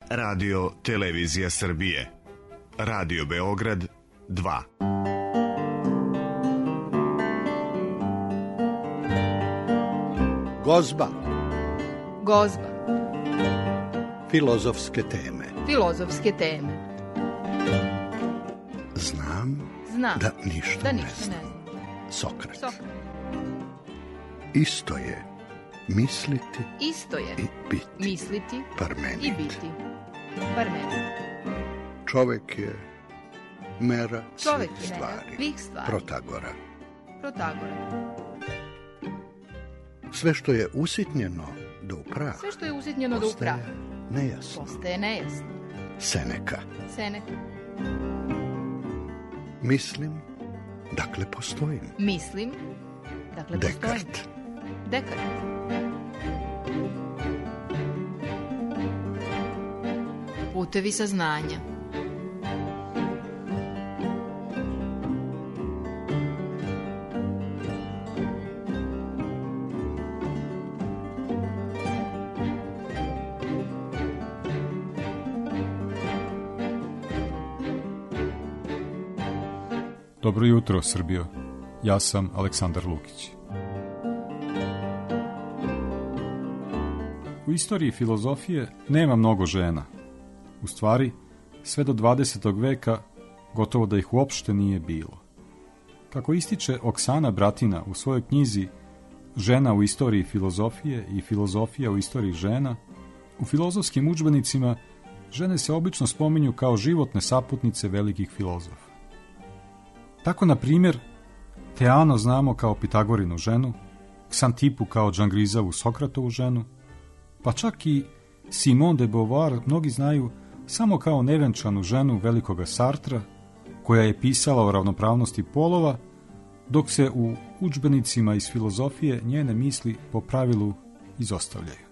Radio Televizija Srbije. Radio Beograd 2. Gozba. Gozba. Filozofske teme. Filozofske teme. Znam da ništa ne znam. Sokrat. Isto je misliti i biti. Misliti Parmenid. i biti. Parmenid. Čovek je mera Čovek svih je mera svih stvari. Protagora. Sve što je usitnjeno do u prah. Sve što je usitnjeno do u prah. Postaje nejasno. Seneka. Mislim, dakle postojim. Dekart. Putevi saznanja. Dobro jutro, Srbijo. Ja sam Aleksandar Lukić. U istoriji filozofije nema mnogo žena. U stvari, sve do 20. veka gotovo da ih uopšte nije bilo. Kako ističe Oksana Bratina u svojoj knjizi Žena u istoriji filozofije i filozofija u istoriji žena, u filozofskim udžbenicima žene se obično spominju kao životne saputnice velikih filozofa. Tako, na primjer, Teano znamo kao Pitagorinu ženu, Ksantipu kao Džangrizavu Sokratovu ženu, pa čak i Simone de Beauvoir mnogi znaju samo kao nevenčanu ženu velikoga Sartra, koja je pisala o ravnopravnosti polova, dok se u udžbenicima iz filozofije njene misli po pravilu izostavljaju.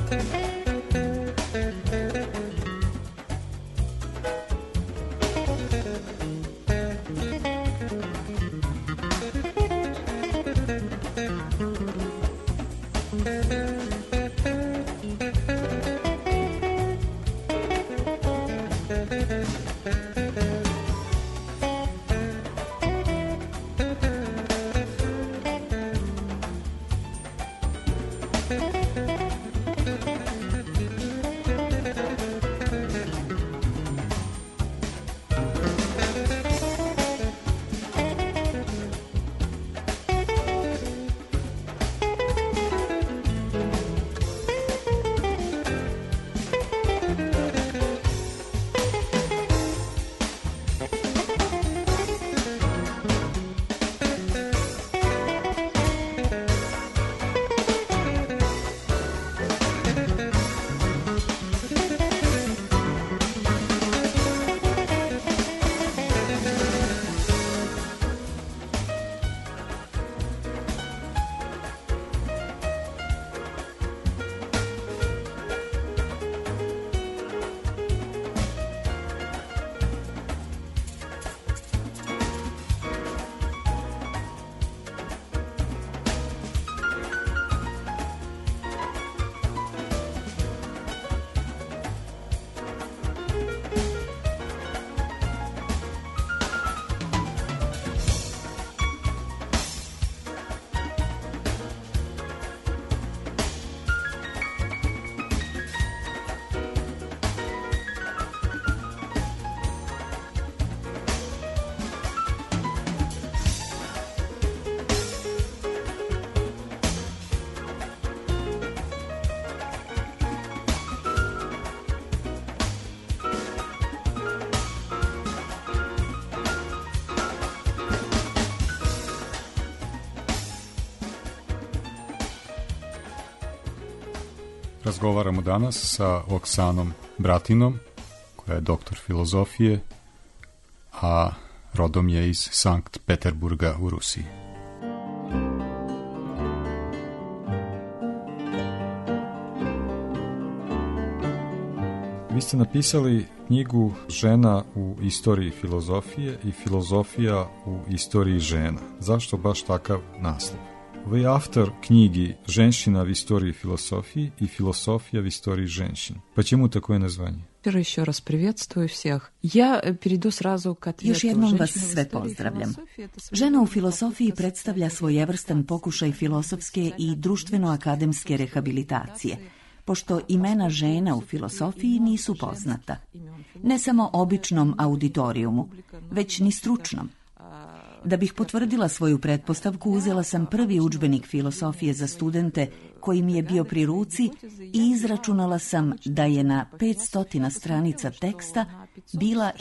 Razgovaramo danas sa Oksanom Bratinom, koja je doktor filozofije, a rodom je iz Sankt Peterburga u Rusiji. Vi ste napisali knjigu Žena u istoriji filozofije i filozofija u istoriji žena. Zašto baš takav naslov? Вы автор книги «Женщина в истории философии» и «Философия в истории женщин». Почему такое название? Еще раз приветствую всех. Я перейду сразу к ответу. Još jednom vas sve pozdravljam. Žena u filosofiji predstavlja svojevrstan pokušaj filosofske i društveno-akademske rehabilitacije, pošto imena žena u filosofiji nisu poznata. Ne samo običnom auditorijumu, već ni stručnom. Da bih potvrdila svoju pretpostavku, uzela sam prvi udžbenik filosofije za studente koji mi je bio pri ruci i izračunala sam da je na 500 stranica teksta bila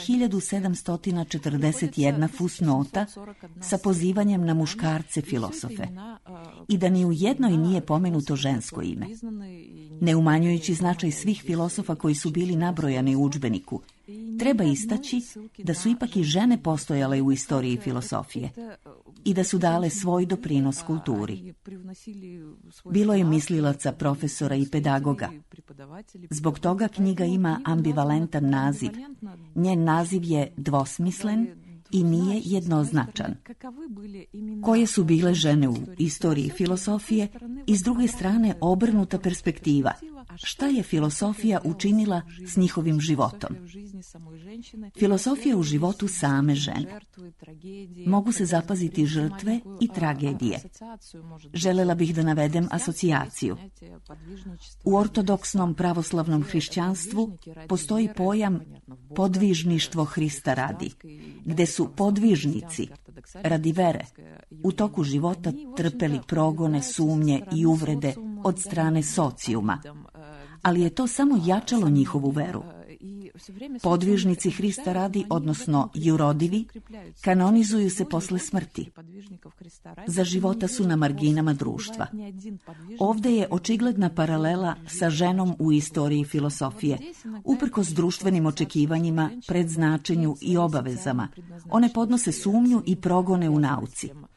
1741 fusnota sa pozivanjem na muškarce filosofe i da ni u jednoj nije pomenuto žensko ime. Ne umanjujući značaj svih filosofa koji su bili nabrojani u udžbeniku, treba istaći da su ipak i žene postojale u istoriji filosofije i da su dale svoj doprinos kulturi. Bilo je mislilaca, profesora i pedagoga. Zbog toga knjiga ima ambivalentan naziv. Njen naziv je dvosmislen i nije jednoznačan. Koje su bile žene u istoriji filosofije i s druge strane obrnuta perspektiva. Šta je filosofija učinila s njihovim životom? Filosofija u životu same žene. Mogu se zapaziti žrtve i tragedije. Želela bih da navedem asocijaciju. U ortodoksnom pravoslavnom hrišćanstvu postoji pojam podvižništvo Hrista radi, gde su podvižnici radi vere u toku života trpeli progone, sumnje i uvrede od strane socijuma, ali je to samo jačalo njihovu veru. Podvižnici Hrista radi, odnosno jurodivi, kanonizuju se posle smrti. Za života su na marginama društva. Ovde je očigledna paralela sa ženom u istoriji filosofije. Uprkos društvenim očekivanjima, predznačenju i obavezama, one podnose sumnju i progone u nauci.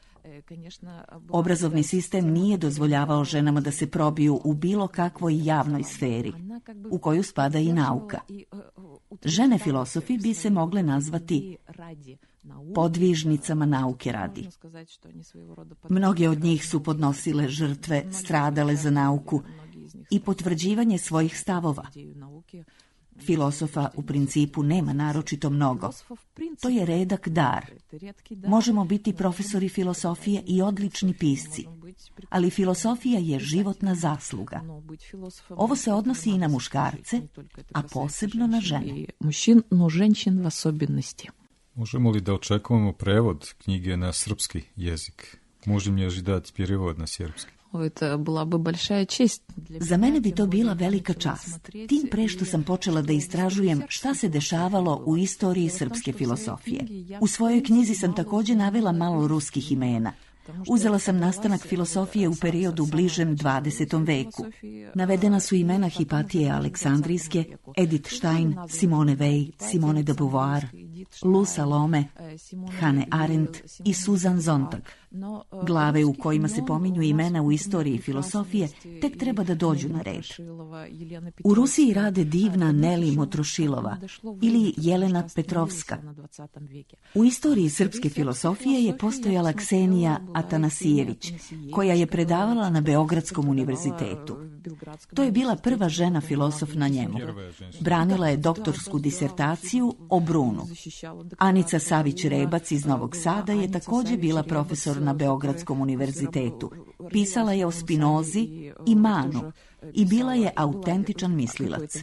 Obrazovni sistem nije dozvoljavao ženama da se probiju u bilo kakvoj javnoj sferi, u koju spada i nauka. Žene filosofi bi se mogle nazvati podvižnicama nauke radi. Mnoge od njih su podnosile žrtve, stradale za nauku i potvrđivanje svojih stavova. Filosofa u principu nema naročito mnogo. To je redak dar. Možemo biti profesori filosofije i odlični pisci, ali filosofija je životna zasluga. Ovo se odnosi i na muškarce, a posebno na žene. Možemo li da očekujemo prevod knjige na srpski jezik? Možem li dati prijevod na srpski? Za mene bi to bila velika čast, tim pre što sam počela da istražujem šta se dešavalo u istoriji srpske filosofije. U svojoj knjizi sam također navela malo ruskih imena. Uzela sam nastanak filosofije u periodu bližem 20. veku. Navedena su imena Hipatije Aleksandrijske, Edith Stein, Simone Weil, Simone de Beauvoir, Lou Salome, Hannah Arendt i Susan Sontag. Glave u kojima se pominju imena u istoriji filosofije tek treba da dođu na red. U Rusiji rade divna Neli Motrošilova ili Jelena Petrovska. U istoriji srpske filosofije je postojala Ksenija Atanasijević, koja je predavala na Beogradskom univerzitetu. To je bila prva žena filosof na njemu. Branila je doktorsku disertaciju o Brunu. Anica Savić-Rebac iz Novog Sada je također bila profesor na Beogradskom univerzitetu. Pisala je o Spinozi i Manu i bila je autentičan mislilac.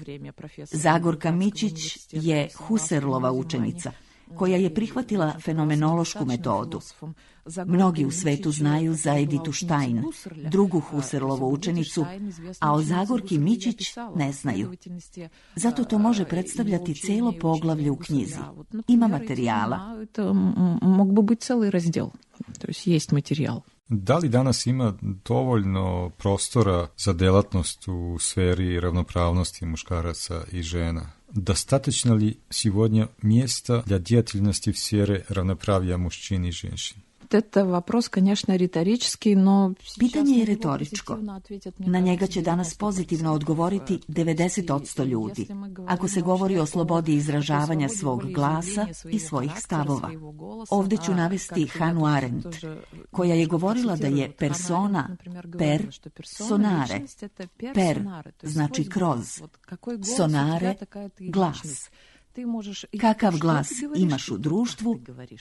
Zagorka Mićić je Husserlova učenica, koja je prihvatila fenomenološku metodu. Mnogi u svetu znaju za Editu Stein, drugu Husserlovu učenicu, a o Zagorki Mićić ne znaju. Zato to može predstavljati celo poglavlje u knjizi. Ima materijala. Mogu bi biti celi razdjel. To jest materijal. Da li danas ima dovoljno prostora za delatnost u sferi ravnopravnosti muškaraca i žena? Достаточно ли сегодня места для деятельности в сфере равноправия мужчин и женщин? Это вопрос, конечно, риторический, но... Pitanje je retoričko. Na njega će danas pozitivno odgovoriti 90% ljudi, ako se govori o slobodi izražavanja svog glasa i svojih stavova. Ovdje ću navesti Hannah Arendt, koja je govorila da je persona per sonare. Per znači kroz, sonare glas. Kakav glas imaš u društvu,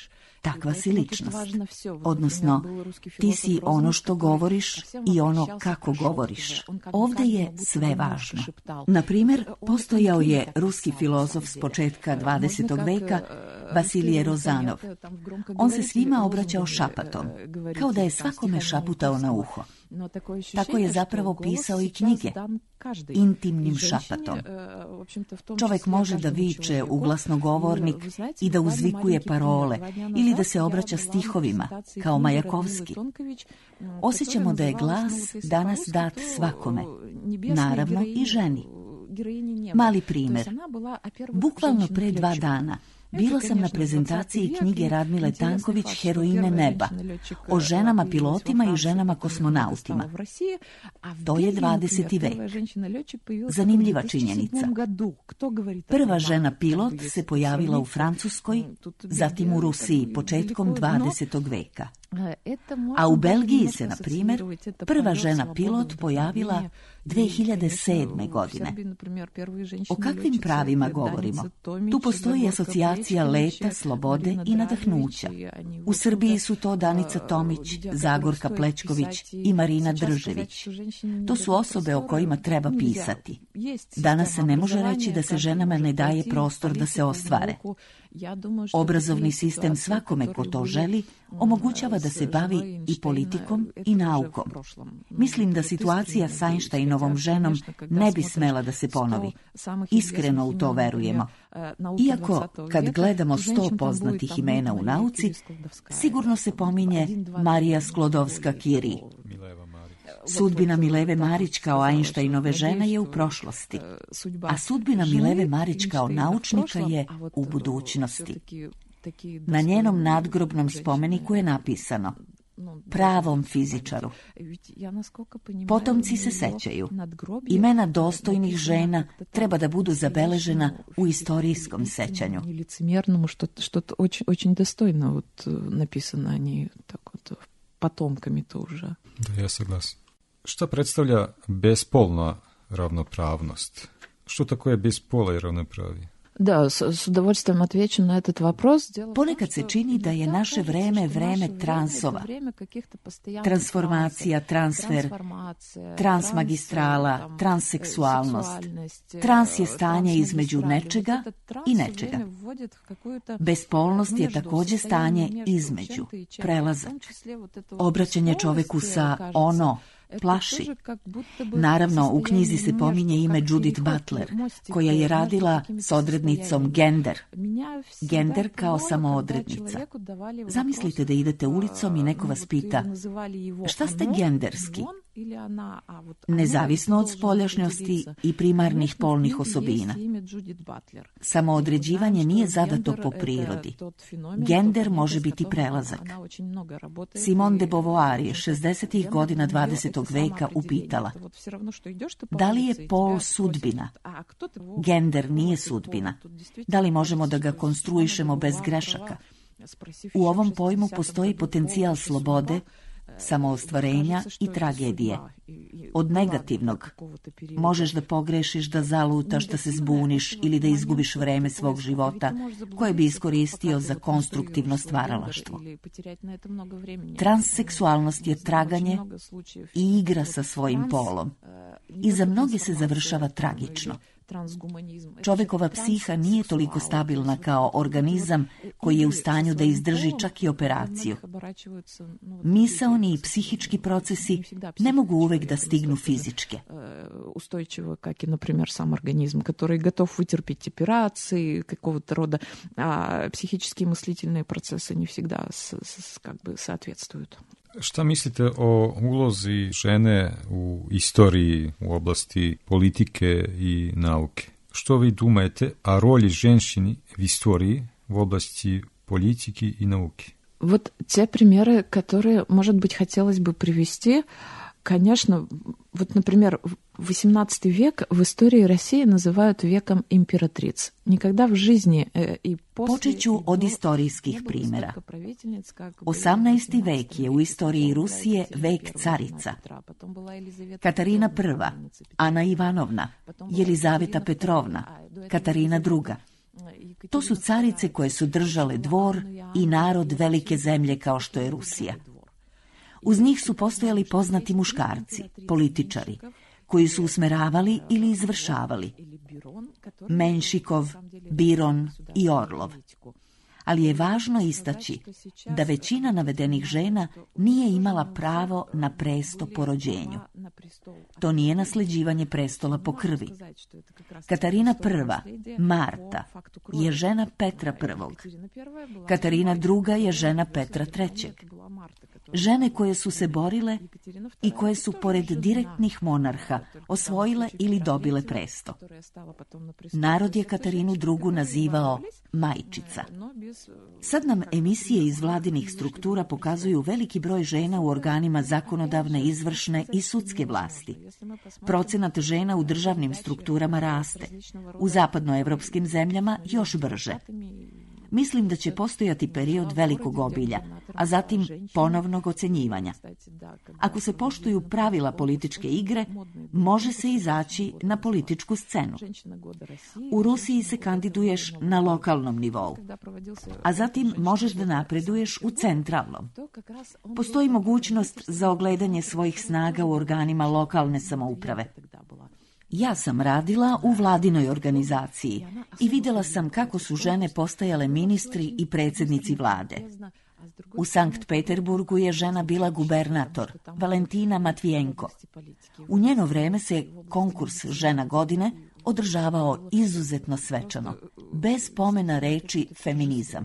takva si ličnost. Odnosno, ti si ono što govoriš i ono kako govoriš. Ovdje je sve važno. Na primjer, postojao je ruski filozof s početka 20. veka Vasilije Rozanov. On se svima obraćao šapatom, kao da je svakome šaputao na uho. Tako je zapravo pisao i knjige, intimnim šapatom. Čovjek može da viče u glasnogovornik i da uzvikuje parole ili da se obraća stihovima, kao Majakovski. Osjećamo da je glas danas dat svakome, naravno i ženi. Mali primjer. Bukvalno pre 2 dana bila sam na prezentaciji knjige Radmile Tanković Heroine neba o ženama pilotima i ženama kosmonautima. To je 20. vek. Zanimljiva činjenica. Prva žena pilot se pojavila u Francuskoj, zatim u Rusiji početkom 20. veka. A u Belgiji se, na primjer, prva žena pilot pojavila 2007. godine. O kakvim pravima govorimo? Tu postoji asocijacija leta, slobode i nadahnuća. U Srbiji su to Danica Tomić, Zagorka Plečković i Marina Držević. To su osobe o kojima treba pisati. Danas se ne može reći da se ženama ne daje prostor da se ostvare. Obrazovni sistem svakome ko to želi omogućava da se bavi i politikom i naukom. Mislim da situacija s Einsteinovom ženom ne bi smela da se ponovi. Iskreno u to verujemo. Iako, kad gledamo 100 poznatih imena u nauci, sigurno se pominje Marija Sklodovska-Curie. Sudbina Mileve Marić kao Einsteinove žene je u prošlosti, a sudbina Mileve Marić kao naučnika je u budućnosti. Na njenom nadgrobnom spomeniku je napisano: pravom fizičaru. Potomci se sećaju. Imena dostojnih žena treba da budu zabeležena u istorijskom sećanju. Что-то очень достойно вот написано, они так вот потомками тоже. Da, ja saglasim. Šta predstavlja bespolna ravnopravnost? Što tako je bespola i ravnopravije? Da, s udovольствием отвечу на этот вопрос. Ponekad se čini da je naše vreme transova. Transformacija, transfer, transmagistrala, transseksualnost. Trans je stanje između nečega i nečega. Bespolnost je također stanje između, prelazak. Obraćanje čoveku sa ono plaši. Naravno, u knjizi se pominje ime Judith Butler, koja je radila s odrednicom gender. Gender kao samoodrednica. Zamislite da idete ulicom i neko vas pita: šta ste genderski? Nezavisno od spoljašnjosti i primarnih polnih osobina. Samoodređivanje nije zadato po prirodi. Gender može biti prelazak. Simone de Beauvoir je 60. godina 20. veka upitala: da li je pol sudbina? Gender nije sudbina. Da li možemo da ga konstruišemo bez grešaka? U ovom pojmu postoji potencijal slobode, samoostvarenja i tragedije. Od negativnog možeš da pogrešiš, da zalutaš, da se zbuniš ili da izgubiš vreme svog života koje bi iskoristio za konstruktivno stvaralaštvo. Transseksualnost je traganje i igra sa svojim polom. I za mnoge se završava tragično. Čovekova psiha nije toliko stabilna kao organizam koji je u stanju da izdrži čak i operaciju. Misaoni i psihički procesi ne mogu uvek da stignu fizičke. Устойчиво, как и, например, сам организм, который готов вытерпеть операции какого-то рода, а психические мыслительные процессы не всегда как бы соответствуют. Šta mislite o ulozi žene u istoriji, u oblasti politike i nauke? Što vi думаете о роли женщины в истории в области политики и науки? Вот те примеры, которые, может быть, хотелось бы привести, конечно, вот, например, XVIII век в истории России называют веком императриц. Никогда в жизни и после... Počet ću od istorijskih primjera. 18. vek je u istoriji Rusije vek carica. Katarina I, Ana Ivanovna, Jelizaveta Petrovna, Katarina II. To su carice koje su držale dvor i narod velike zemlje kao što je Rusija. Uz njih su postojali poznati muškarci, političari, koji su usmeravali ili izvršavali. Menšikov, Biron i Orlov. Ali je važno istaći da većina navedenih žena nije imala pravo na presto po rođenju. To nije nasleđivanje prestola po krvi. Katarina I, Marta, je žena Petra I. Katarina II je žena Petra III. Žene koje su se borile i koje su pored direktnih monarha osvojile ili dobile presto. Narod je Katarinu II nazivao majčica. Sad nam emisije iz vladinih struktura pokazuju veliki broj žena u organima zakonodavne, izvršne i sudske vlasti. Procenat žena u državnim strukturama raste. U zapadnoevropskim zemljama još brže. Mislim da će postojati period velikog obilja, a zatim ponovnog ocenjivanja. Ako se poštuju pravila političke igre, može se izaći na političku scenu. U Rusiji se kandiduješ na lokalnom nivou, a zatim možeš da napreduješ u centralnom. Postoji mogućnost za ogledanje svojih snaga u organima lokalne samouprave. Ja sam radila u vladinoj organizaciji i vidjela sam kako su žene postajale ministri i predsjednici vlade. U Sankt Peterburgu je žena bila gubernator, Valentina Matvijenko. U njeno vreme se konkurs žena godine održavao izuzetno svečano, bez pomena reči feminizam.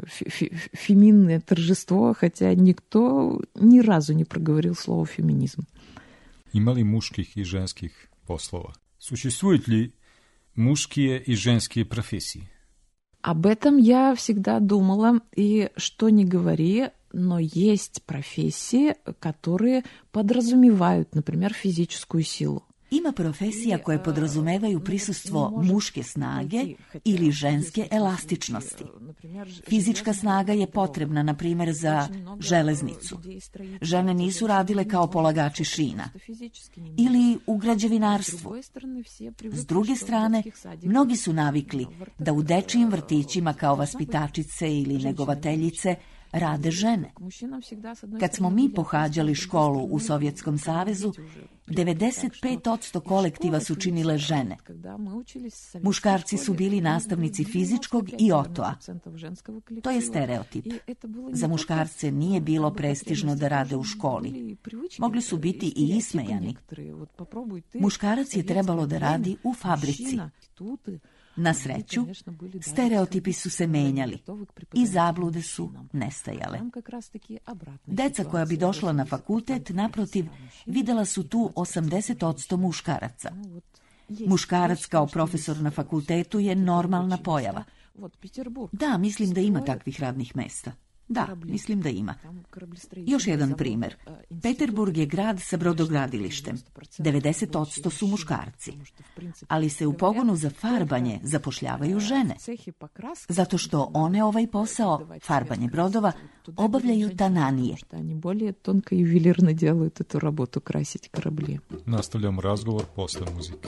Феминное торжество, хотя никто ни разу не проговорил слово феминизм. Ima li muških i ženskih poslova? Существуют ли мужские и женские профессии? Об этом я всегда думала, и что ни говори, но есть профессии, которые подразумевают, например, физическую силу. Ima profesija koje podrazumevaju prisustvo muške snage ili ženske elastičnosti. Fizička snaga je potrebna, na primjer, za železnicu. Žene nisu radile kao polagači šina. Ili u građevinarstvu. S druge strane, mnogi su navikli da u dečijim vrtićima kao vaspitačice ili negovateljice rade žene. Kad smo mi pohađali školu u Sovjetskom savezu, 95% kolektiva su činile žene. Muškarci su bili nastavnici fizičkog i otoa. To je stereotip. Za muškarce nije bilo prestižno da rade u školi. Mogli su biti i ismejani. Muškarac je trebalo da radi u fabrici. Na sreću, stereotipi su se menjali i zablude su nestajale. Deca koja bi došla na fakultet, naprotiv, videla su tu 80% muškaraca. Muškarac kao profesor na fakultetu je normalna pojava. Da, mislim da ima takvih radnih mesta. Da, mislim da ima. Još jedan primjer. Peterburg je grad sa brodogradilištem. 90% su muškarci. Ali se u pogonu za farbanje zapošljavaju žene. Zato što one ovaj posao, farbanje brodova, obavljaju tananije. Bolje tonko i juvelirno делают эту работу, красить корабли. Nastavljamo razgovor posle muzike.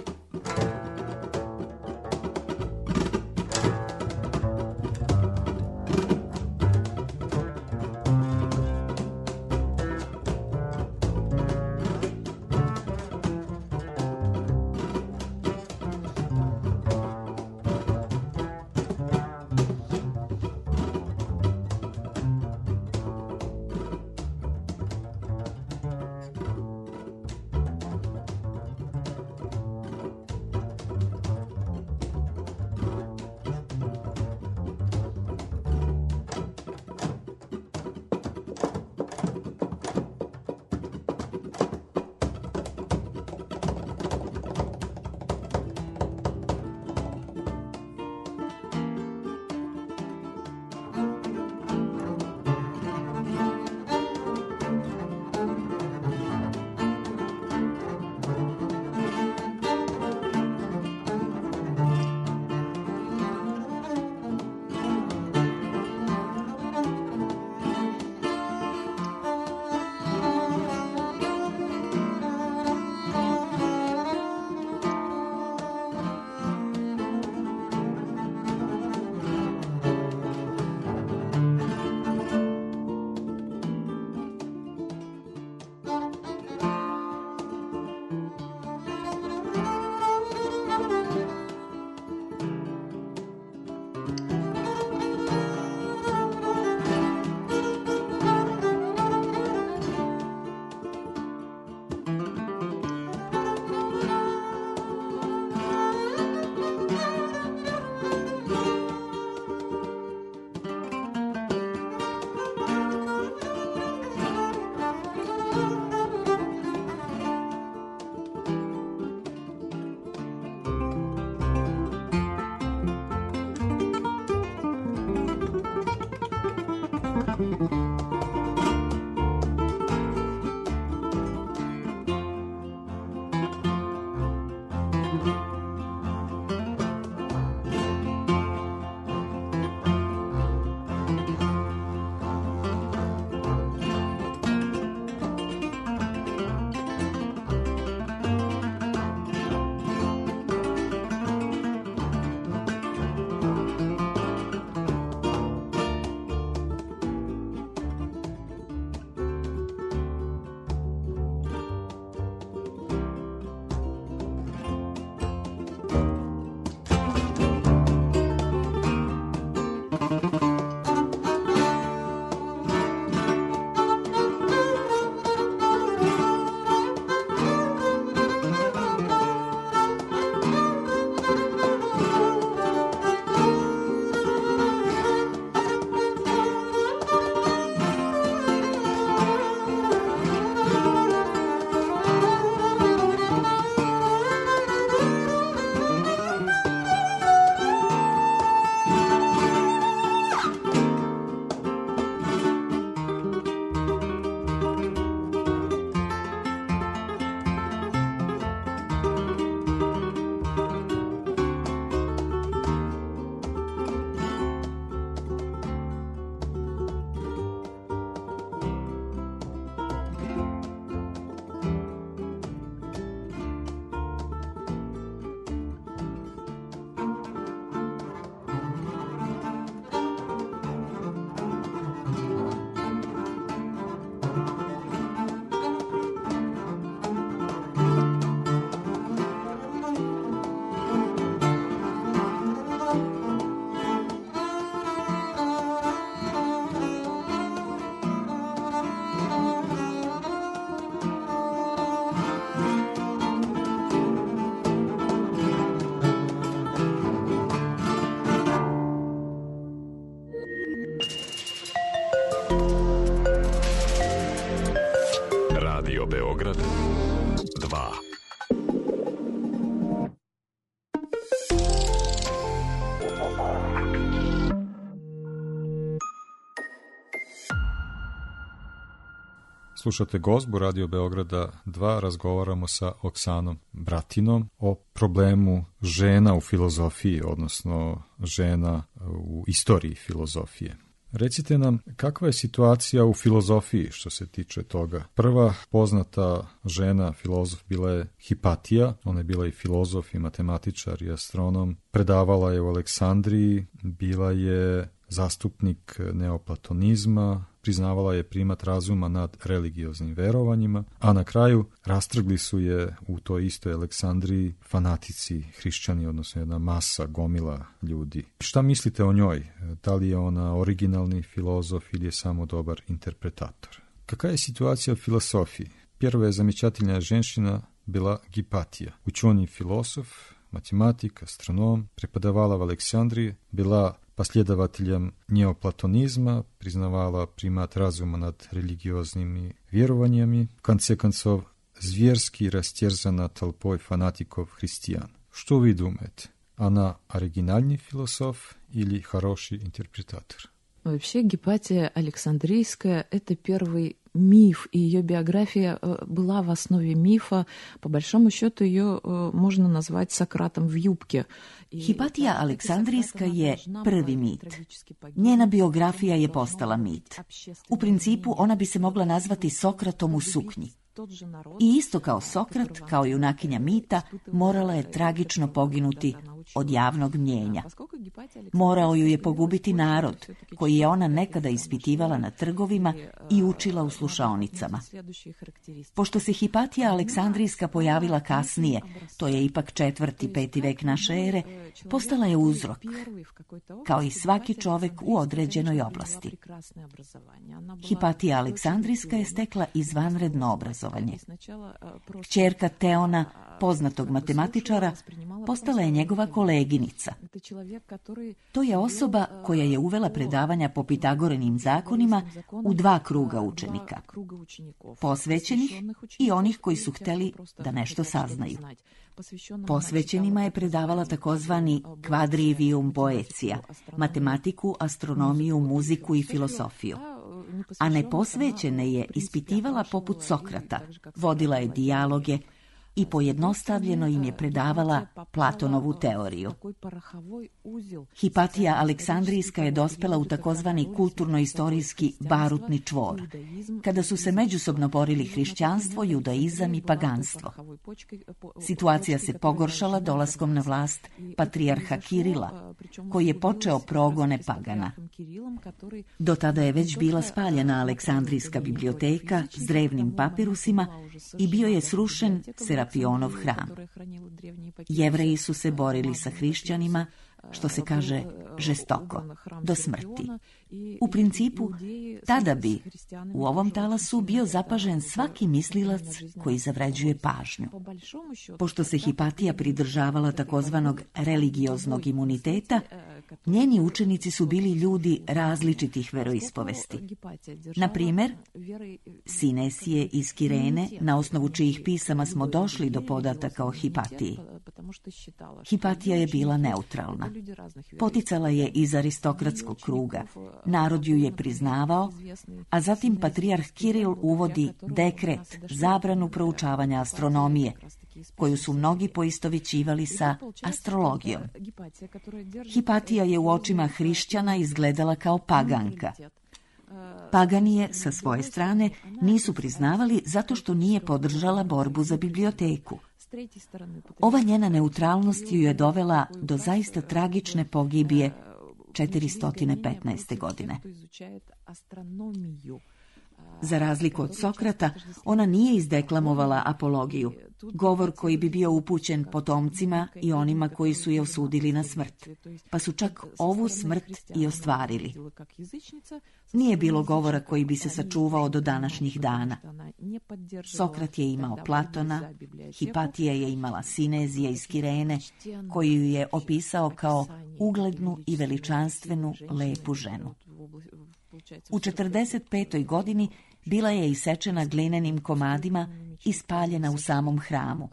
Beograd 2. Slušate Gozbu Radio Beograda 2, razgovaramo sa Oksanom Bratinom o problemu žena u filozofiji, odnosno žena u istoriji filozofije. Recite nam, kakva je situacija u filozofiji što se tiče toga? Prva poznata žena filozof bila je Hipatija, ona je bila i filozof i matematičar i astronom, predavala je u Aleksandriji, bila je zastupnik neoplatonizma, priznavala je primat razuma nad religioznim verovanjima, a na kraju rastrgli su je u toj istoj Aleksandriji fanatici hrišćani, odnosno jedna masa, gomila ljudi. Šta mislite o njoj? Da li je ona originalni filozof ili je samo dobar interpretator? Kakva je situacija u filosofiji? Prva je zamečательная ženština bila Hipatija, učeni filozof, matematik, astronom, prepadavala v Aleksandriji, bila последователем неоплатонизма, признавала примат разума над религиозными верованиями, в конце концов, зверски растерзана толпой фанатиков-христиан. Что вы думаете? Она оригинальный философ или хороший интерпретатор? Вообще Гипатия Александрийская — это первый миф, и ее биография была в основе мифа. По большому счету ее можно назвать Сократом в юбке. Hipatija Aleksandrijska je prvi mit. Njena biografija je postala mit. U principu ona bi se mogla nazvati Sokratom u suknji. I isto kao Sokrat, kao junakinja mita, morala je tragično poginuti od javnog mnjenja. Morao ju je pogubiti narod, koji je ona nekada ispitivala na trgovima i učila u slušaonicama. Pošto se Hipatija Aleksandrijska pojavila kasnije, to je ipak 4. 5. vek naše ere, postala je uzrok, kao i svaki čovek u određenoj oblasti. Hipatija Aleksandrijska je stekla izvanredno obrazovanje. Kćerka Teona, poznatog matematičara, postala je njegova koleginica. To je osoba koja je uvela predavanja po Pitagorenim zakonima u 2 kruga učenika, posvećenih i onih koji su hteli da nešto saznaju. Posvećenima je predavala takozvani quadrivium poecija, matematiku, astronomiju, muziku i filosofiju. A neposvećene je ispitivala poput Sokrata, vodila je dijaloge i pojednostavljeno im je predavala Platonovu teoriju. Hipatija Aleksandrijska je dospela u takozvani kulturno-istorijski barutni čvor, kada su se međusobno borili hrišćanstvo, judaizam i paganstvo. Situacija se pogoršala dolaskom na vlast patrijarha Kirila, koji je počeo progone pagana. Do tada je već bila spaljena Aleksandrijska biblioteka s drevnim papirusima i bio je srušen Serapionov hram. Jevreji su se borili sa hrišćanima, što se kaže žestoko, do smrti. U principu, tada bi u ovom talasu bio zapažen svaki mislilac koji zavređuje pažnju. Pošto se Hipatija pridržavala takozvanog religioznog imuniteta, njeni učenici su bili ljudi različitih veroispovesti. Na primer, Sinesije iz Kirene, na osnovu čijih pisama smo došli do podataka o Hipatiji. Hipatija je bila neutralna. Poticala je iz aristokratskog kruga. Narod ju je priznavao, a zatim patrijarh Kiril uvodi dekret, zabranu proučavanja astronomije, koju su mnogi poistovećivali sa astrologijom. Hipatija je u očima hrišćana izgledala kao paganka. Paganije, sa svoje strane, nisu priznavali zato što nije podržala borbu za biblioteku. Ova njena neutralnost ju je dovela do zaista tragične pogibije 415. godine. Za razliku od Sokrata, ona nije izdeklamovala apologiju, govor koji bi bio upućen potomcima i onima koji su je osudili na smrt, pa su čak ovu smrt i ostvarili. Nije bilo govora koji bi se sačuvao do današnjih dana. Sokrat je imao Platona, Hipatija je imala Sinezija iz Kirene, koji ju je opisao kao uglednu i veličanstvenu lepu ženu. U 45. godini Bila je isečena glinenim komadima i spaljena u samom hramu.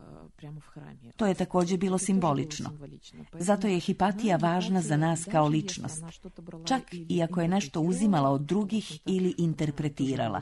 To je također bilo simbolično. Zato je Hipatija važna za nas kao ličnost, čak i ako je nešto uzimala od drugih ili interpretirala.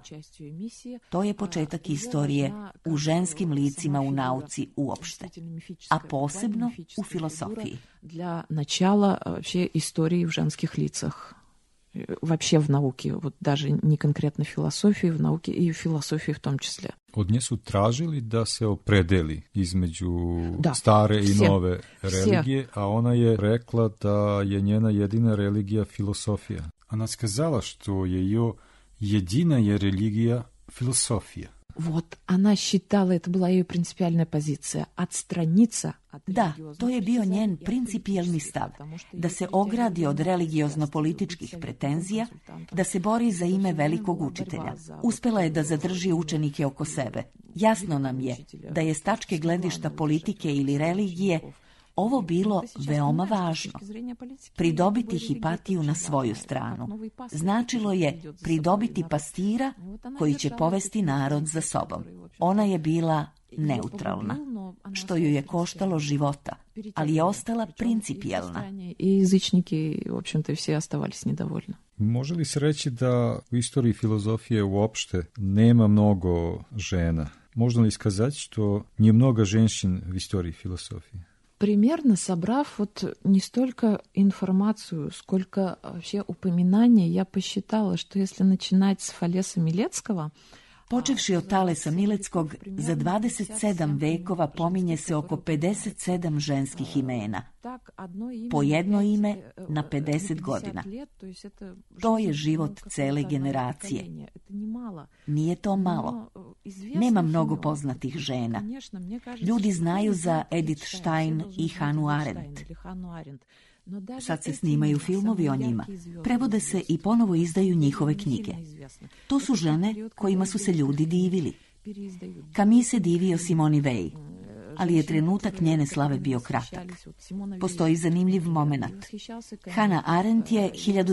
To je početak istorije u ženskim licima u nauci uopšte, a posebno u filosofiji. Для начала вообще истории в женских лицах. Вообще в науке, вот даже не конкретно в философии, в науке и в философии в том числе. Od nje su tražili da se opredeli između stare i nove religije, a ona je rekla da je njena jedina religija filosofija. Она сказала, что ее единая религия философия. Вот, она считала, это была ее принципиальная позиция, отстраниться от Da, to je bio njen principijelni stav, da se ogradi od religiozno-političkih pretenzija, da se bori za ime velikog učitelja. Uspela je da zadrži učenike oko sebe. Jasno nam je da je s tačke gledišta politike ili religije ovo bilo veoma važno. Pridobiti Hipatiju na svoju stranu značilo je pridobiti pastira koji će povesti narod za sobom. Ona je bila neutralna, što ju je koštalo života, ali je ostala principijelna. I язычники, в общем-то, все оставались недовольны. Može li se reći da u istoriji filozofije uopšte nema mnogo žena? Можно ли сказать, что не много женщин в истории философии? Примерно собрав вот не столько информацию, сколько вообще упоминаний, я посчитала, что если начинать с Фалеса Милецкого, Počevši od Talesa Mileckog, za 27 vekova pominje se oko 57 ženskih imena. Po jedno ime na 50 godina. To je život cele generacije. Nije to malo. Nema mnogo poznatih žena. Ljudi znaju za Edith Stein i Hannah Arendt. Sad se snimaju filmovi o njima. Prevode se i ponovo izdaju njihove knjige. To su žene kojima su se ljudi divili. Camus se divio Simone Weil, ali je trenutak njene slave bio kratak. Postoji zanimljiv moment. Hannah Arendt je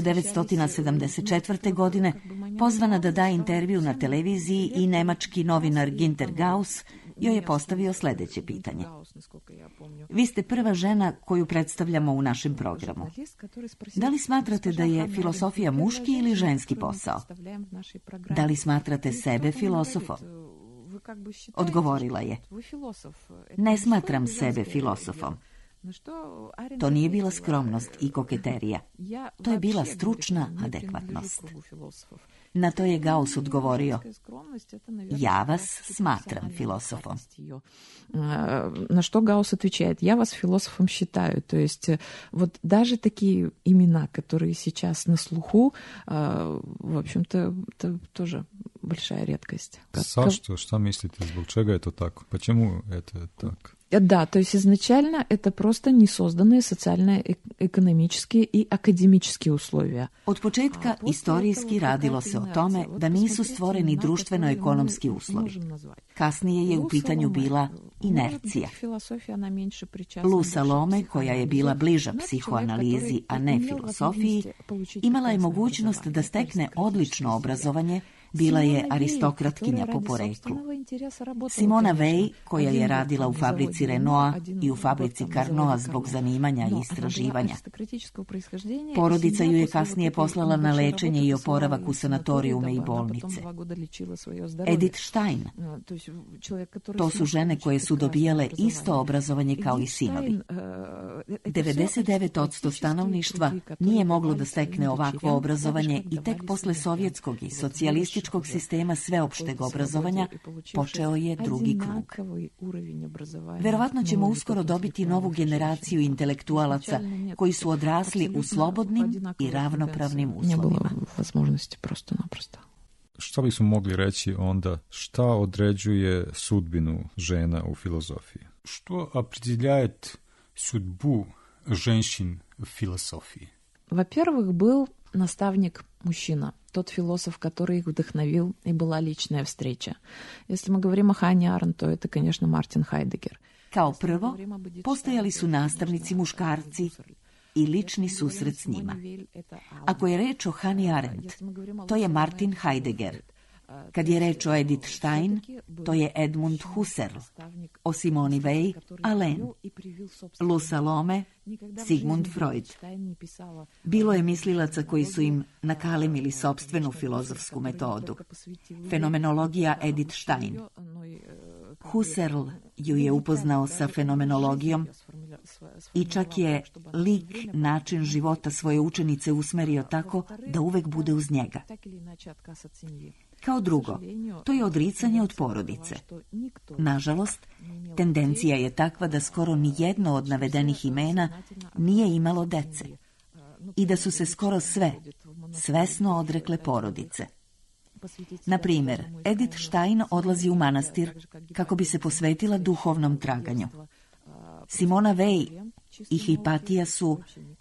1974. godine pozvana da da intervju na televiziji i nemački novinar Günter Gauss joj je postavio sljedeće pitanje. Vi ste prva žena koju predstavljamo u našem programu. Da li smatrate da je filosofija muški ili ženski posao? Da li smatrate sebe filosofom? Odgovorila je: ne smatram sebe filosofom. To nije bila skromnost i koketerija. To je bila stručna adekvatnost. Na to je Gauss odgovorio: ja vas smatram filosofom. На что Гаусс отвечает: я вас философом считаю. То есть вот даже такие имена, которые сейчас на слуху, в общем-то, это тоже большая редкость. Zašto? Šta mislite? Zbog čega je to tako? Почему это так? Да, то есть изначально это просто несозданные социально-экономические и академические условия. Od početka istorijski radilo se o tome da nisu stvoreni društveno-ekonomski uslovi. Kasnije je u pitanju bila inercija. Lou Salome, koja je bila bliža psihoanalizi, a ne filosofiji, imala je mogućnost da stekne odlično obrazovanje. Bila je aristokratkinja po poreklu. Simona Weil, koja je radila u fabrici Renaulta i u fabrici Carnota zbog zanimanja i istraživanja. Porodica ju je kasnije poslala na lečenje i oporavak u sanatorijume i bolnice. Edith Stein. To su žene koje su dobijale isto obrazovanje kao i sinovi. 99% stanovništva nije moglo da stekne ovakvo obrazovanje i tek posle sovjetskog i socijalističkog sistema sveopšteg obrazovanja počeo je drugi krug. Verovatno ćemo uskoro dobiti novu generaciju intelektualaca koji su odrasli u slobodnim i ravnopravnim uslovima. Šta bismo mogli reći onda, šta određuje sudbinu žena u filozofiji? Što определяет судьбу женщин в философии? Во-первых, был наставник мужчина, тот философ, который их вдохновил, и была личная встреча. Если мы говорим о Ханне Аренд, то это, конечно, Мартин Хайдегер. Kao prvo, postojali su nastavnici muškarci i lični susret s njima. Ako je reč o Hannah Arendt, to je Martin Heidegger. Kad je reč o Edith Stein, to je Edmund Husserl, o Simoni Weil, Alain, Lou Salome, Sigmund Freud. Bilo je mislilaca koji su im nakalemili sopstvenu filozofsku metodu. Fenomenologija Edith Stein. Husserl ju je upoznao sa fenomenologijom i čak je lik, način života svoje učenice usmerio tako da uvek bude uz njega. Kao drugo, to je odricanje od porodice. Nažalost, tendencija je takva da skoro ni jedno od navedenih imena nije imalo dece i da su se skoro sve svesno odrekle porodice. Na primjer, Edith Stein odlazi u manastir kako bi se posvetila duhovnom traganju. Simona Weil i Hipatija su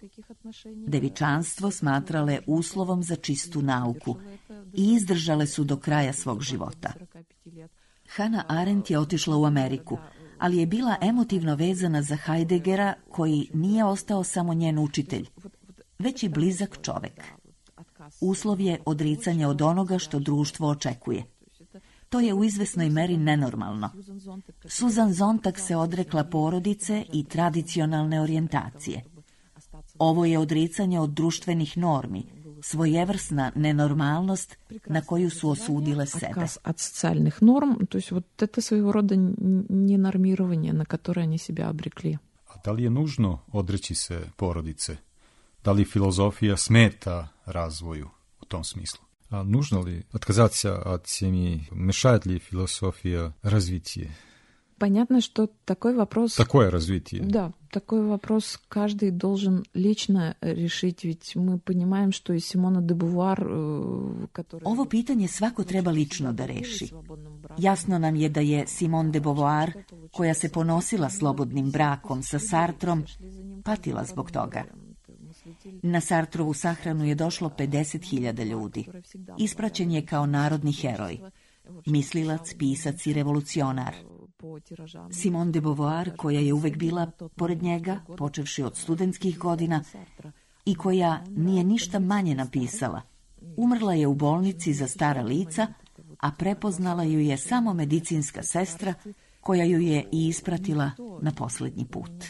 devičanstvo smatrale uslovom za čistu nauku i izdržale su do kraja svog života. Hannah Arendt je otišla u Ameriku, ali je bila emotivno vezana za Heideggera, koji nije ostao samo njen učitelj, već i blizak čovek. Uslov je odricanje od onoga što društvo očekuje. To je u izvesnoj meri nenormalno. Susan Sontag se odrekla porodice i tradicionalne orijentacije. Ovo je odricanje od društvenih normi, svojevrsna nenormalnost na koju su osudile sebe. Отказ от социальных норм, то есть вот это своего рода ненормирование, на которое они себя обрекли. A da li je nužno odreći se porodice? Da li filozofija smeta razvoju u tom smislu? А нужно ли отказаться от семьи? Мешает ли философия развитию? Понятно, что такой вопрос... Такое развитие. Да, такой вопрос каждый должен лично решить, ведь мы понимаем, что и Симона де Бувар... Ovo pitanje svako treba lično da reši. Jasno nam je da je Simone de Beauvoir, koja se ponosila slobodnim brakom sa Sartrom, patila zbog toga. Na Sartrovu sahranu je došlo 50.000 ljudi. Ispraćen je kao narodni heroj, mislilac, pisac i revolucionar. Simone de Beauvoir, koja je uvek bila pored njega, počevši od studentskih godina, i koja nije ništa manje napisala, umrla je u bolnici za stara lica, a prepoznala ju je samo medicinska sestra, koja ju je i ispratila na posljednji put.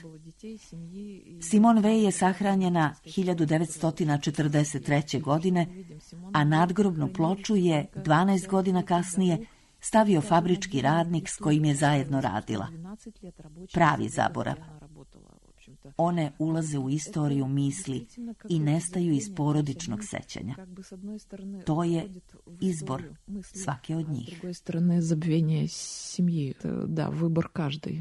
Simone Weil je sahranjena 1943. godine, a nadgrobnu ploču je 12 godina kasnije stavio fabrički radnik s kojim je zajedno radila. Pravi zaborav. One ulaze u istoriju misli i nestaju iz porodičnog sećanja. To je izbor svake od njih. S druge strane, zabvenje семьи, da, выбор каждый.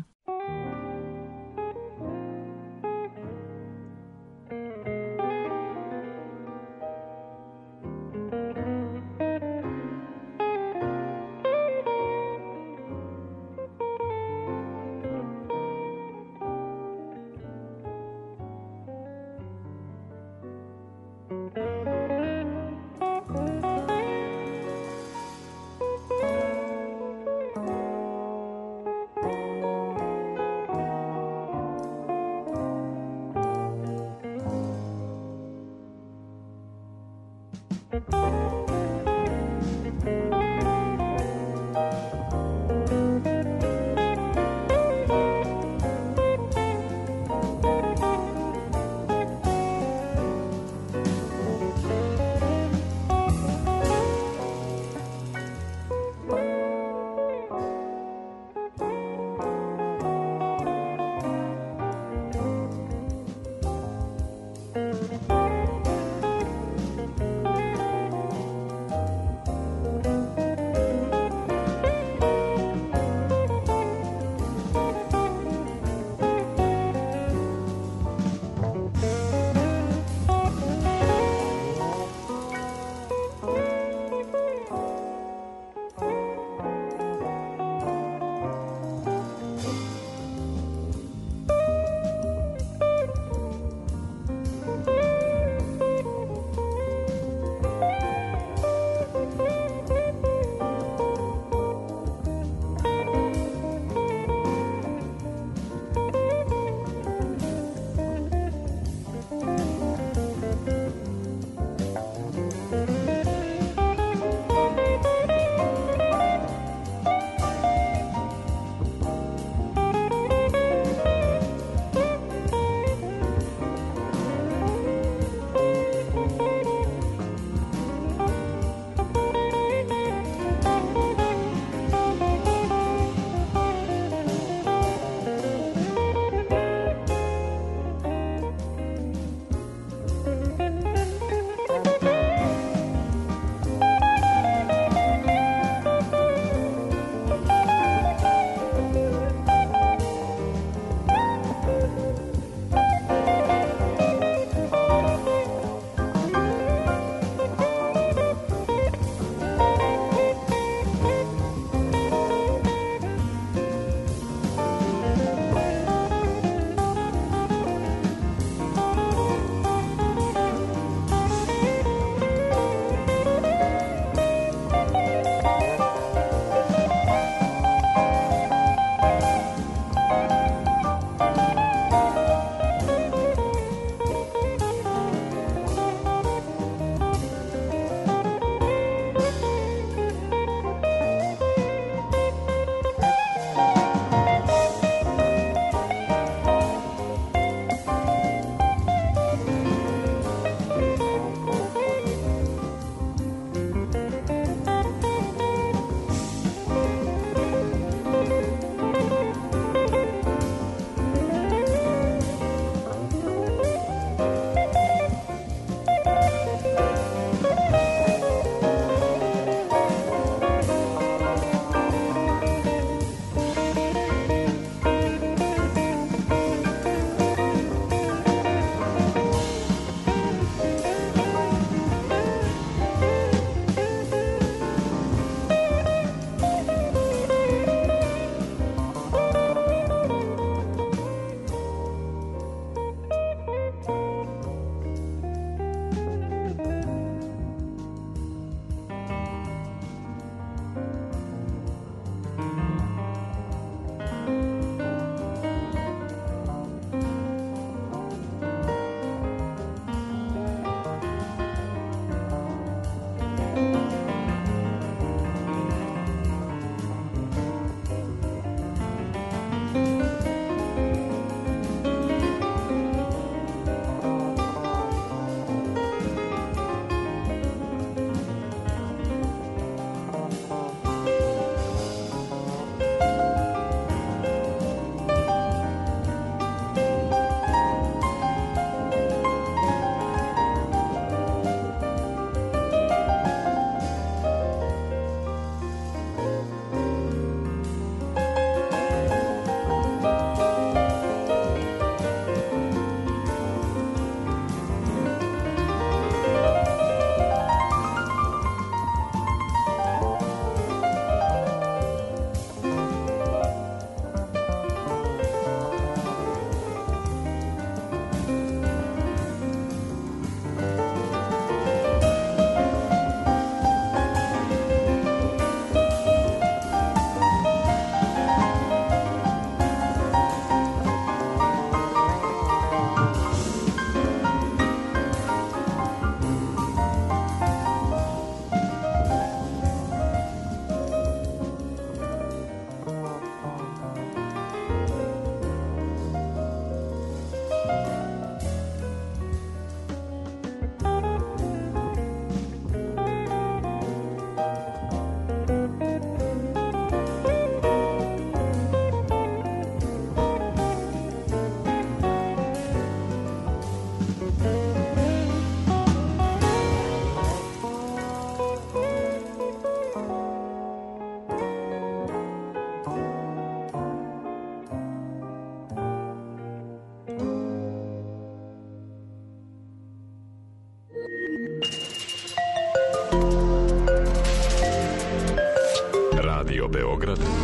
Beograd 2.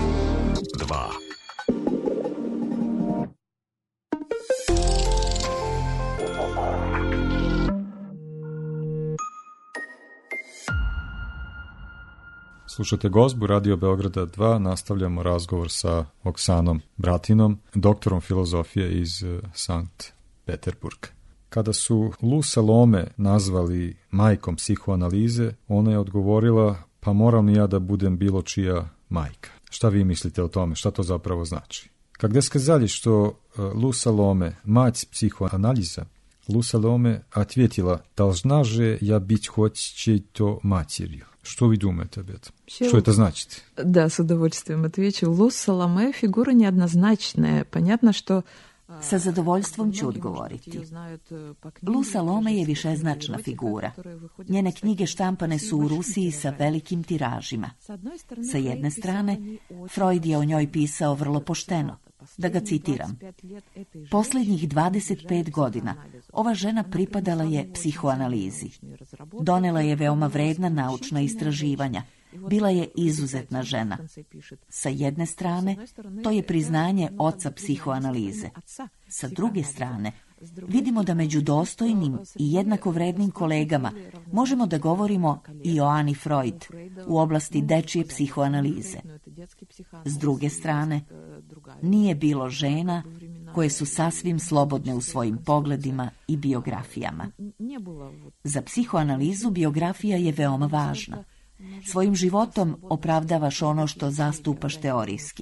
Slušate Gozbu Radio Beograda 2, nastavljamo razgovor sa Oksanom Bratinom, doktorom filozofije iz Sankt Peterburga. Kada su Lu Salome nazvali majkom psihoanalize, ona je odgovorila, pa moram li ja da budem bilo čija majka. Šta vi mislite o tome? Šta to zapravo znači? Когда сказали, что Лу Саломе – мать психоанализа, Лу Саломе ответила, должна же я быть хоть чьей-то матерью. Что вы думаете об этом? Что это значит? Да, с удовольствием отвечу. Лу Саломе – фигура неоднозначная. Понятно, что... Sa zadovoljstvom ću odgovoriti. Lu Salome je višeznačna figura. Njene knjige štampane su u Rusiji sa velikim tiražima. Sa jedne strane, Freud je o njoj pisao vrlo pošteno. Da ga citiram. Posljednjih 25 godina ova žena pripadala je psihoanalizi. Donela je veoma vredna naučna istraživanja. Bila je izuzetna žena. Sa jedne strane, to je priznanje oca psihoanalize. Sa druge strane, vidimo da među dostojnim i jednako vrednim kolegama možemo da govorimo i o Ani Freud u oblasti dečije psihoanalize. S druge strane, nije bilo žena koje su sasvim slobodne u svojim pogledima i biografijama. Za psihoanalizu biografija je veoma važna. Svojim životom opravdavaš ono što zastupaš teorijski.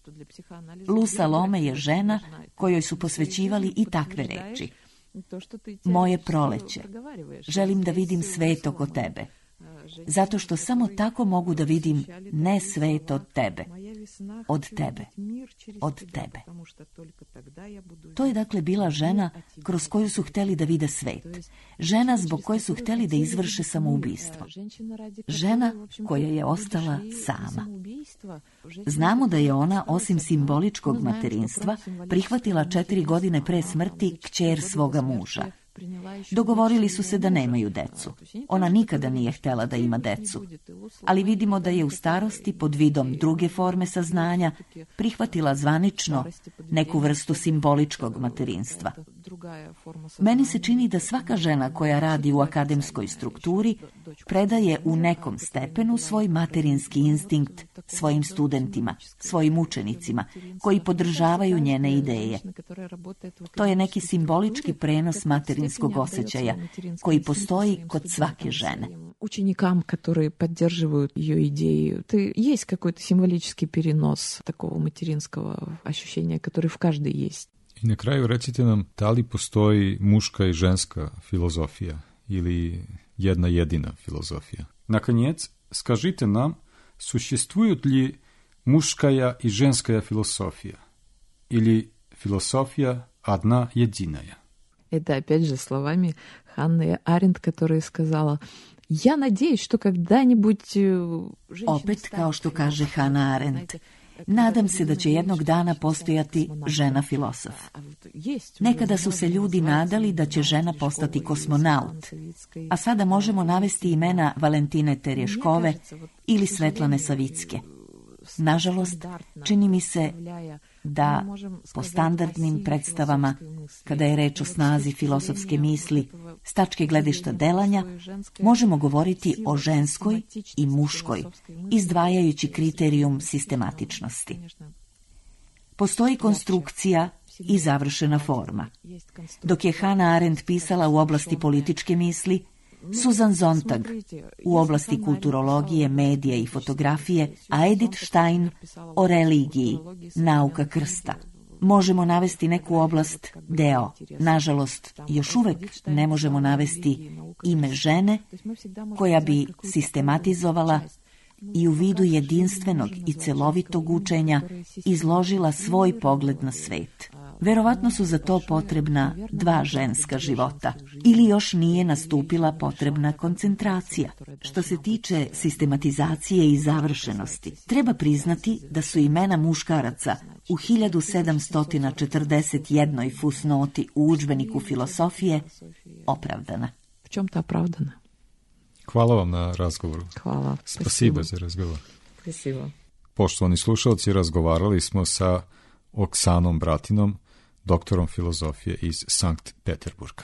Lu Salome je žena kojoj su posvećivali i takve reči. Moje proleće. Želim da vidim svet oko tebe. Zato što samo tako mogu da vidim ne svet od tebe. Od tebe. Od tebe. To je dakle bila žena kroz koju su htjeli da vide svet. Žena zbog koje su htjeli da izvrše samoubistvo. Žena koja je ostala sama. Znamo da je ona, osim simboličkog materinstva, prihvatila 4 godine pre smrti kćer svoga muža. Dogovorili su se da nemaju decu. Ona nikada nije htjela da ima decu. Ali vidimo da je u starosti pod vidom druge forme saznanja prihvatila zvanično neku vrstu simboličkog materinstva. Meni se čini da svaka žena koja radi u akademskoj strukturi predaje u nekom stepenu svoj materinski instinkt svojim studentima, svojim učenicima, koji podržavaju njene ideje. To je neki simbolički prenos materinskog osjećaja koji postoji kod svake žene. Ученикам, которые поддерживают ее идеи, это есть какой-то символический перенос такого материнского ощущения, который в каждой есть. I na kraju recite nam, da li postoji muška i ženska filozofija ili jedna jedina filozofija? Наконец, скажите нам, существует ли мужская и женская философия? Или философия одна единая? Это опять же словами Ханны Аренд, которая сказала: «Я надеюсь, что когда-нибудь...» Opet, kao što kaže Hannah Arendt, nadam se da će jednog dana postojati žena filosof. Nekada su se ljudi nadali da će žena postati kosmonaut, a sada možemo navesti imena Valentine Terješkove ili Svetlane Savicke. Nažalost, čini mi se da po standardnim predstavama, kada je reč o snazi filosofske misli, s tačke gledišta delanja, možemo govoriti o ženskoj i muškoj, izdvajajući kriterijum sistematičnosti. Postoji konstrukcija i završena forma. Dok je Hannah Arendt pisala u oblasti političke misli, Susan Sontag u oblasti kulturologije, medija i fotografije, a Edith Stein o religiji, nauka krsta. Možemo navesti neku oblast deo. Nažalost, još uvek ne možemo navesti ime žene koja bi sistematizovala i u vidu jedinstvenog i celovitog učenja izložila svoj pogled na svet. Verovatno su za to potrebna 2 ženska života ili još nije nastupila potrebna koncentracija. Što se tiče sistematizacije i završenosti, treba priznati da su imena muškaraca u 1741 fusnoti u udžbeniku filosofije opravdana. В чем-то оправдано. Hvala vam na razgovoru. Hvala. Спасибо за разговор. Спасибо. Poštovani slušalci, razgovarali smo sa Oksanom Bratinom, doktorom filozofije iz Sankt Peterburga.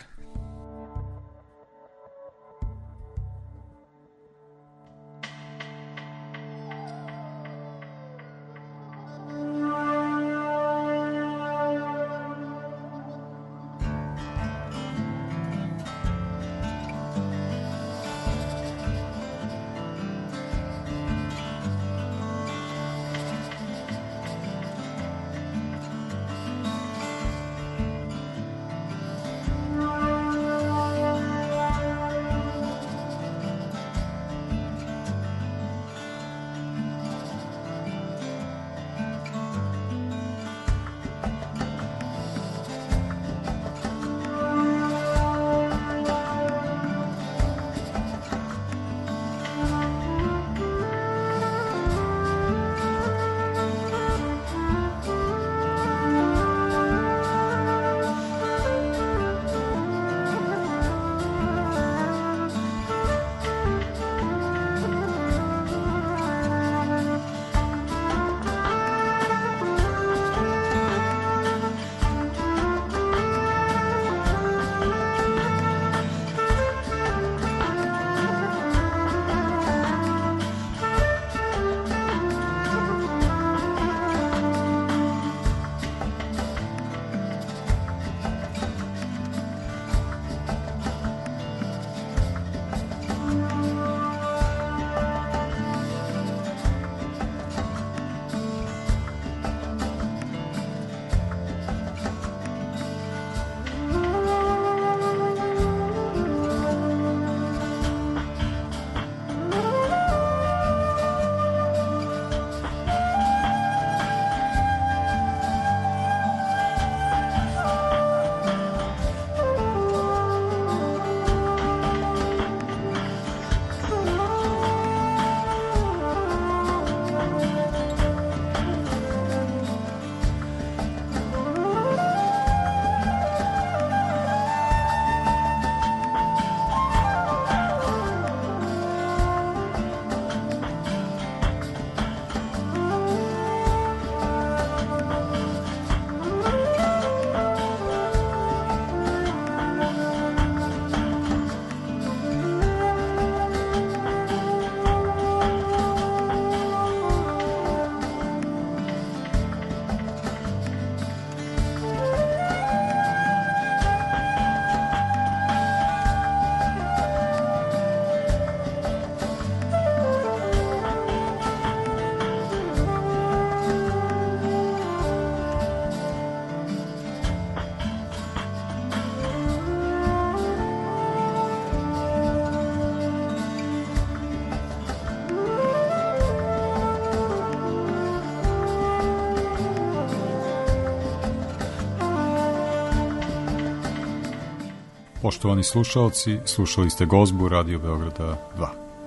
Poštovani slušalci, slušali ste Gozbu Radio Beograda 2.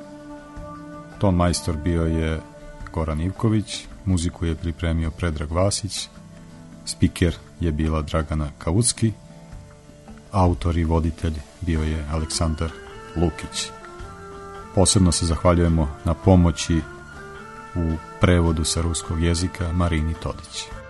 Ton majstor bio je Goran Ivković, muziku je pripremio Predrag Vasić, spiker je bila Dragana Kaucki, autor i voditelj bio je Aleksandar Lukić. Posebno se zahvaljujemo na pomoći u prevodu sa ruskog jezika Marini Todić.